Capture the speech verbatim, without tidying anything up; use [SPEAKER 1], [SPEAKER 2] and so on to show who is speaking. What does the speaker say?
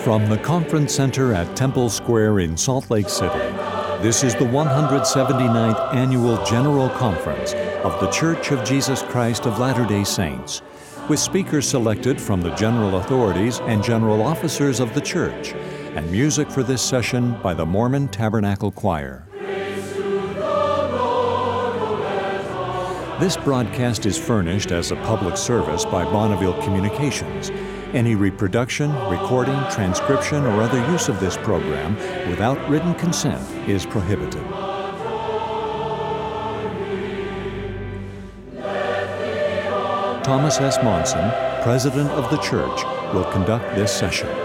[SPEAKER 1] From the Conference Center at Temple Square in Salt Lake City, this is the one hundred seventy-ninth Annual General Conference of The Church of Jesus Christ of Latter-day Saints, with speakers selected from the general authorities and general officers of the Church, and music for this session by the Mormon Tabernacle Choir. This broadcast is furnished as a public service by Bonneville Communications. Any reproduction, recording, transcription, or other use of this program without written consent is prohibited. Thomas S. Monson, President of the Church, will conduct this session.